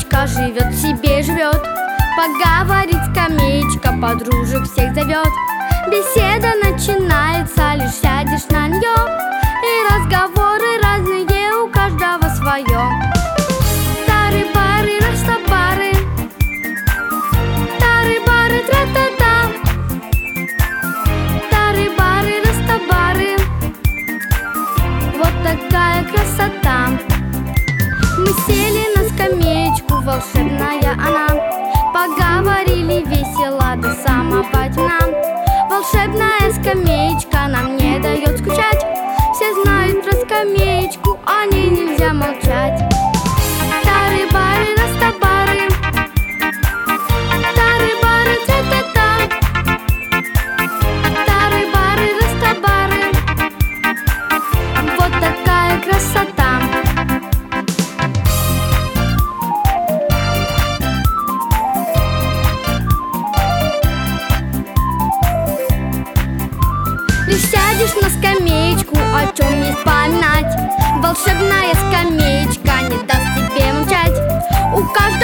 скамеечка живет себе, живет. Поговорить скамеечка, подружек всех зовет. Беседа начинается, лишь сядешь на нее, и разговоры разные, у каждого свое. Тары-бары, растабары, тары-бары, тра-та-та. Тары-бары, растабары, вот такая красота. Мы сели на скамеечку, волшебная она. Поговорили весело до самого темна. Волшебная скамеечка нам не дает скучать. Все знают про скамеечку, о ней нельзя молчать. Тары-бары, растабары, тары-бары, тра-та-та. Тары-бары, растабары, вот такая красота. Лишь сядешь на скамеечку, о чем не вспоминать. Волшебная скамеечка не даст тебе молчать. У каждого